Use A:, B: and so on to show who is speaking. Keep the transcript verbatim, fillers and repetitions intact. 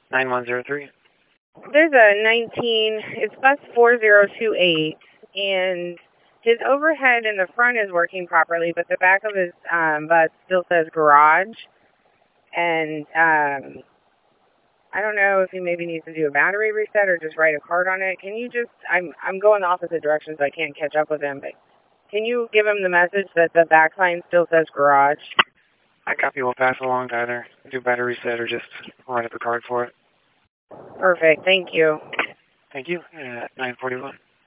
A: nine one zero three.
B: There's a nineteen, it's bus four zero two eight, and his overhead in the front is working properly, but the back of his um, bus still says garage. And um, I don't know if he maybe needs to do a battery reset or just write a card on it. Can you just, I'm I'm going the opposite direction, so I can't catch up with him, but can you give him the message that the back sign still says garage?
A: I copy will pass along to either do battery reset or just write up a card for it.
B: Perfect, thank you.
A: Thank you. Uh, nine forty-one.